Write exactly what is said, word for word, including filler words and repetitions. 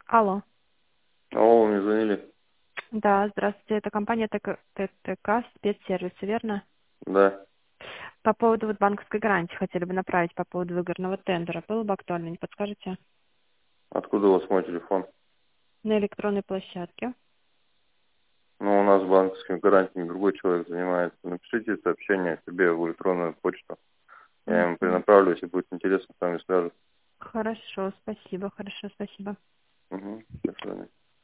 Алло. Алло, вы мне звонили? Да, здравствуйте. Это компания ТК ТТК спецсервисы, верно? Да. По поводу вот банковской гарантии хотели бы направить по поводу выгодного тендера. Было бы актуально, не подскажете? Откуда у вас мой телефон? На электронной площадке. Ну, у нас банковскими гарантиями другой человек занимается. Напишите сообщение себе в электронную почту. Я ему Мгм. перенаправлю, если будет интересно, с вами свяжут. Хорошо, спасибо, хорошо, спасибо.